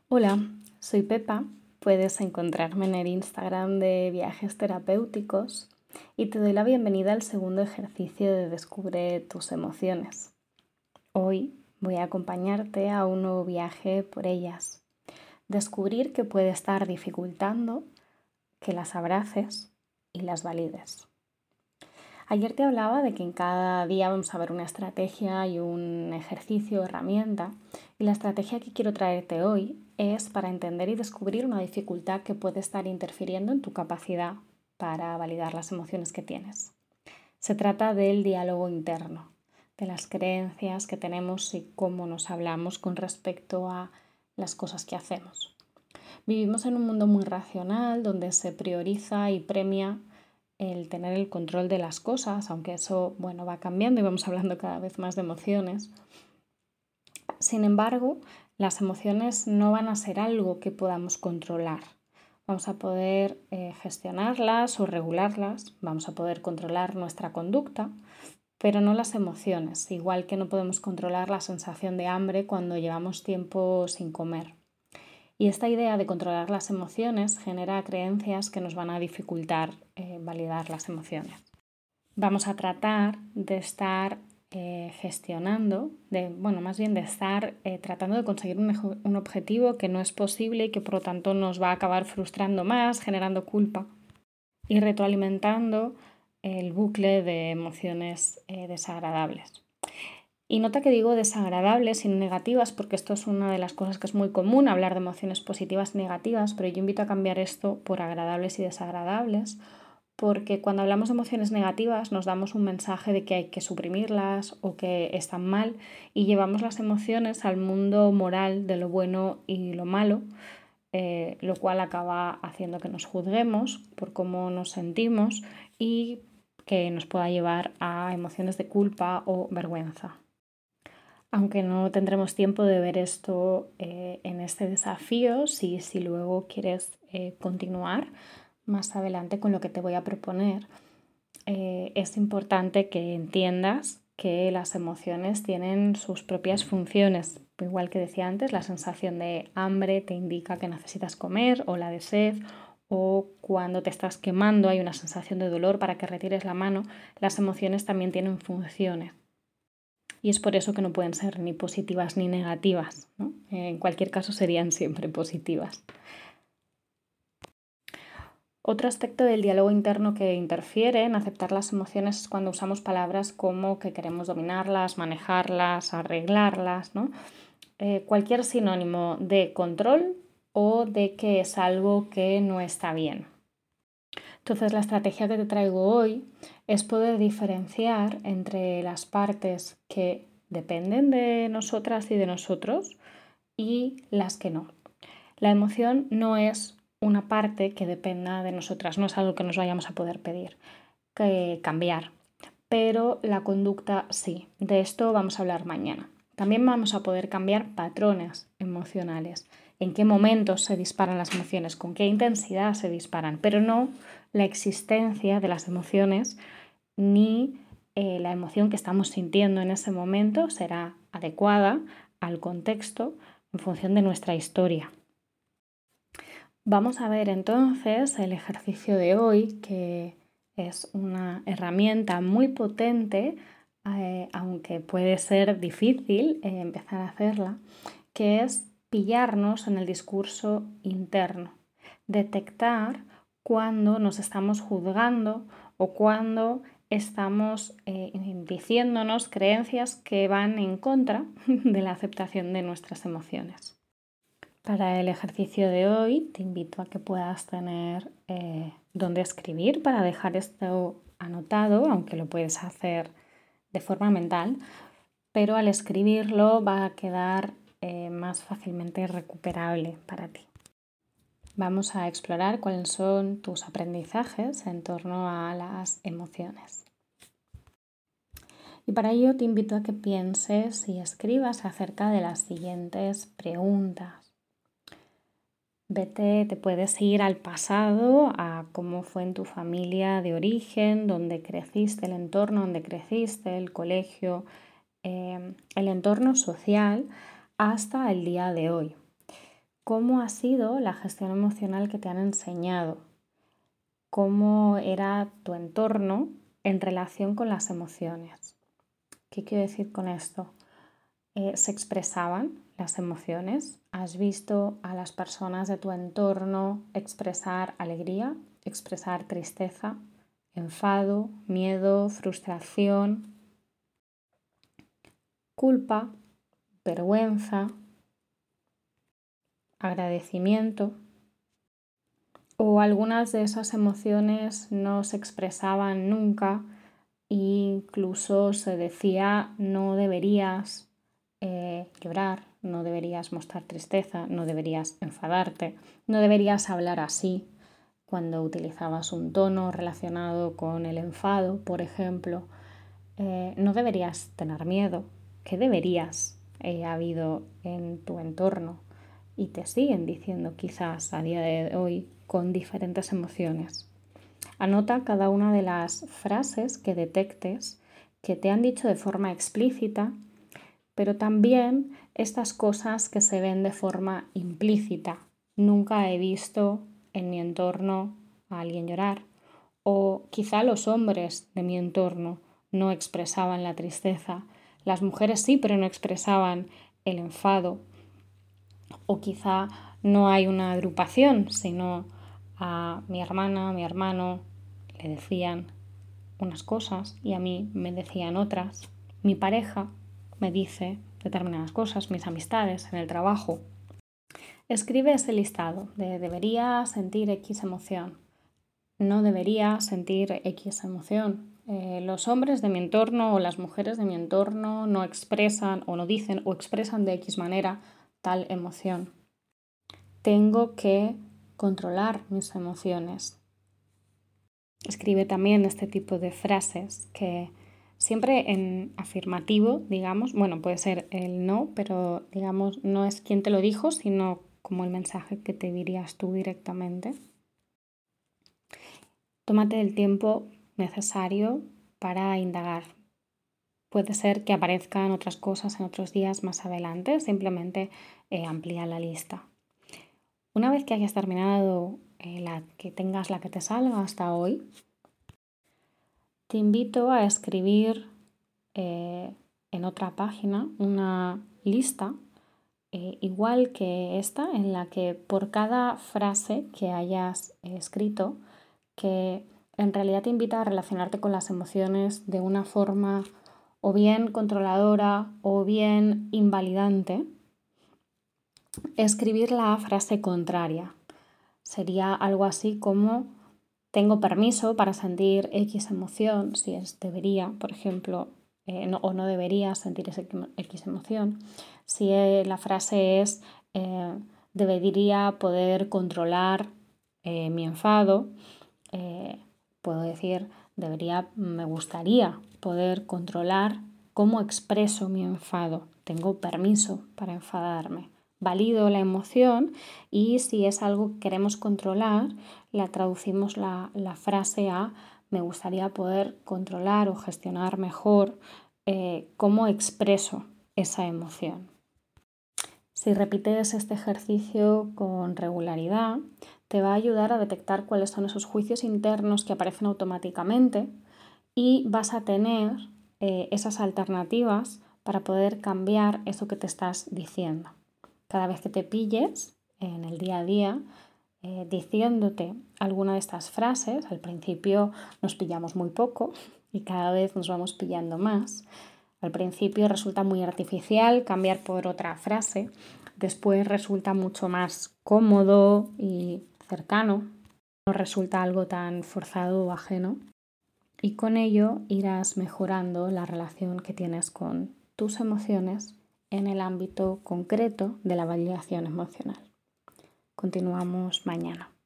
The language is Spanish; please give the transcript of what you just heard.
Hola, soy Pepa. Puedes encontrarme en el Instagram de Viajes Terapéuticos y te doy la bienvenida al segundo ejercicio de Descubre tus emociones. Hoy voy a acompañarte a un nuevo viaje por ellas. Descubrir qué puede estar dificultando que las abraces y las valides. Ayer te hablaba de que en cada día vamos a ver una estrategia y un ejercicio, herramienta, y la estrategia que quiero traerte hoy es para entender y descubrir una dificultad que puede estar interfiriendo en tu capacidad para validar las emociones que tienes. Se trata del diálogo interno, de las creencias que tenemos y cómo nos hablamos con respecto a las cosas que hacemos. Vivimos en un mundo muy racional donde se prioriza y premia el tener el control de las cosas, aunque eso, va cambiando y vamos hablando cada vez más de emociones. Sin embargo, las emociones no van a ser algo que podamos controlar. Vamos a poder gestionarlas o regularlas, vamos a poder controlar nuestra conducta, pero no las emociones, igual que no podemos controlar la sensación de hambre cuando llevamos tiempo sin comer. Y esta idea de controlar las emociones genera creencias que nos van a dificultar validar las emociones. Vamos a tratar de estar gestionando, de estar tratando de conseguir un objetivo que no es posible y que por lo tanto nos va a acabar frustrando más, generando culpa y retroalimentando el bucle de emociones desagradables. Y nota que digo desagradables y negativas porque esto es una de las cosas que es muy común, hablar de emociones positivas y negativas, pero yo invito a cambiar esto por agradables y desagradables, porque cuando hablamos de emociones negativas nos damos un mensaje de que hay que suprimirlas o que están mal y llevamos las emociones al mundo moral de lo bueno y lo malo, lo cual acaba haciendo que nos juzguemos por cómo nos sentimos y que nos pueda llevar a emociones de culpa o vergüenza. Aunque no tendremos tiempo de ver esto en este desafío, si luego quieres continuar más adelante con lo que te voy a proponer, es importante que entiendas que las emociones tienen sus propias funciones. Igual que decía antes, la sensación de hambre te indica que necesitas comer, o la de sed, o cuando te estás quemando hay una sensación de dolor para que retires la mano. Las emociones también tienen funciones. Y es por eso que no pueden ser ni positivas ni negativas, ¿no? En cualquier caso serían siempre positivas. Otro aspecto del diálogo interno que interfiere en aceptar las emociones es cuando usamos palabras como que queremos dominarlas, manejarlas, arreglarlas, ¿no? Cualquier sinónimo de control o de que es algo que no está bien. Entonces, la estrategia que te traigo hoy es poder diferenciar entre las partes que dependen de nosotras y de nosotros y las que no. La emoción no es una parte que dependa de nosotras, no es algo que nos vayamos a poder pedir, que cambiar, pero la conducta sí. De esto vamos a hablar mañana. También vamos a poder cambiar patrones emocionales, en qué momentos se disparan las emociones, con qué intensidad se disparan, pero no la existencia de las emociones ni la emoción que estamos sintiendo en ese momento será adecuada al contexto en función de nuestra historia. Vamos a ver entonces el ejercicio de hoy, que es una herramienta muy potente, aunque puede ser difícil empezar a hacerla, que es pillarnos en el discurso interno, detectar cuando nos estamos juzgando o cuando estamos diciéndonos creencias que van en contra de la aceptación de nuestras emociones. Para el ejercicio de hoy te invito a que puedas tener donde escribir para dejar esto anotado, aunque lo puedes hacer de forma mental, pero al escribirlo va a quedar más fácilmente recuperable para ti. Vamos a explorar cuáles son tus aprendizajes en torno a las emociones. Y para ello te invito a que pienses y escribas acerca de las siguientes preguntas. Te puedes ir al pasado, a cómo fue en tu familia de origen, donde creciste, el entorno donde creciste, el colegio, el entorno social, hasta el día de hoy. cómo ha sido la gestión emocional que te han enseñado, cómo era tu entorno en relación con las emociones. ¿Qué quiero decir con esto? ¿Se expresaban las emociones? ¿Has visto a las personas de tu entorno expresar alegría, expresar tristeza, enfado, miedo, frustración, culpa, vergüenza, agradecimiento? ¿O algunas de esas emociones no se expresaban nunca e incluso se decía no deberías llorar, no deberías mostrar tristeza, no deberías enfadarte, no deberías hablar así cuando utilizabas un tono relacionado con el enfado, por ejemplo? No deberías tener miedo. ¿Qué deberías ha habido en tu entorno? Y te siguen diciendo quizás a día de hoy con diferentes emociones. Anota cada una de las frases que detectes que te han dicho de forma explícita, pero también estas cosas que se ven de forma implícita. Nunca he visto en mi entorno a alguien llorar, o quizá los hombres de mi entorno no expresaban la tristeza, las mujeres sí, pero no expresaban el enfado, o quizá no hay una agrupación, sino a mi hermana, a mi hermano le decían unas cosas y a mí me decían otras. Mi pareja me dice determinadas cosas, mis amistades en el trabajo. Escribe ese listado de debería sentir X emoción, no debería sentir X emoción. Los hombres de mi entorno o las mujeres de mi entorno no expresan o no dicen o expresan de X manera tal emoción. Tengo que controlar mis emociones. Escribe también este tipo de frases que siempre en afirmativo, digamos, bueno, puede ser el no, pero digamos no es quien te lo dijo, sino como el mensaje que te dirías tú directamente. Tómate el tiempo necesario para indagar. Puede ser que aparezcan otras cosas en otros días más adelante, simplemente amplía la lista. Una vez que hayas terminado que tengas la que te salga hasta hoy, te invito a escribir en otra página una lista igual que esta, en la que por cada frase que hayas escrito, que en realidad te invita a relacionarte con las emociones de una forma o bien controladora o bien invalidante, escribir la frase contraria. Sería algo así como: tengo permiso para sentir X emoción, si es debería, por ejemplo, o no debería sentir esa X emoción. Si la frase es debería poder controlar mi enfado, puedo decir me gustaría poder controlar cómo expreso mi enfado. Tengo permiso para enfadarme. Valido la emoción y si es algo que queremos controlar, la traducimos la frase a me gustaría poder controlar o gestionar mejor cómo expreso esa emoción. Si repites este ejercicio con regularidad, te va a ayudar a detectar cuáles son esos juicios internos que aparecen automáticamente y vas a tener esas alternativas para poder cambiar eso que te estás diciendo. Cada vez que te pilles en el día a día diciéndote alguna de estas frases, al principio nos pillamos muy poco y cada vez nos vamos pillando más. Al principio resulta muy artificial cambiar por otra frase, después resulta mucho más cómodo y cercano, no resulta algo tan forzado o ajeno y con ello irás mejorando la relación que tienes con tus emociones en el ámbito concreto de la validación emocional. Continuamos mañana.